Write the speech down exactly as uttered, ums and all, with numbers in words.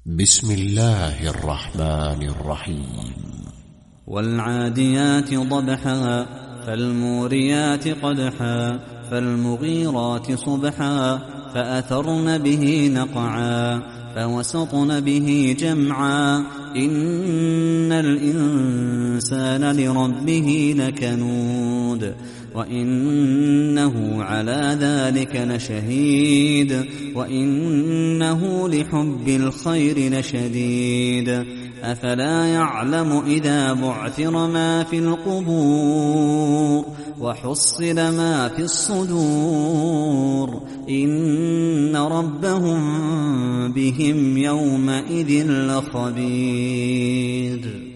بسم الله الرحمن الرحيم. والعاديات ضبحا فالموريات قدحا فالمغيرات صبحا فأثرن به نقعا فوسطن به جمعا إن الإنسان لربه لكنود وإنه على ذلك لشهيد وإنه لحب الخير لشديد أفلا يعلم إذا بعثر ما في القبور وحصل ما في الصدور إن ربهم بهم يومئذ لخبير.